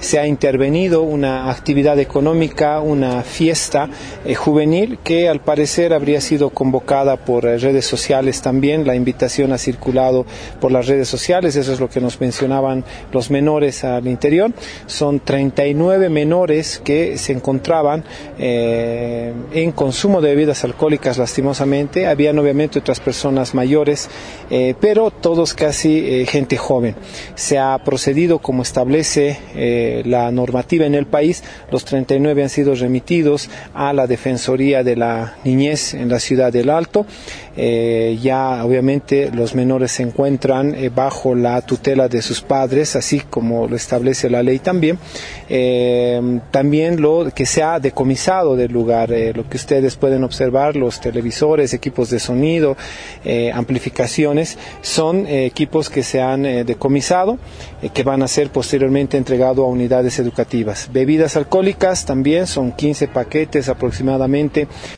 se ha intervenido una actividad económica, una fiesta juvenil que al parecer habría sido convocada por redes sociales también. La invitación ha circulado por las redes sociales, eso es lo que nos mencionaban los menores al interior. Son 39 menores que se encontraban en consumo de bebidas alcohólicas, lastimosamente. Habían obviamente otras personas mayores, pero todos casi gente joven. Se ha procedido como establece la normativa en el país. Los 39 han sido remitidos a la Defensoría de la Niñez en la ciudad del Alto. Ya obviamente los menores se encuentran bajo la tutela de sus padres, así como lo establece la ley también. También lo que se ha decomisado del lugar, lo que ustedes pueden observar, los televisores, equipos de sonido, amplificaciones, son equipos que se han decomisado, que van a ser posteriormente entregados a unidades educativas. Bebidas alcohólicas también son 15 paquetes aproximadamente.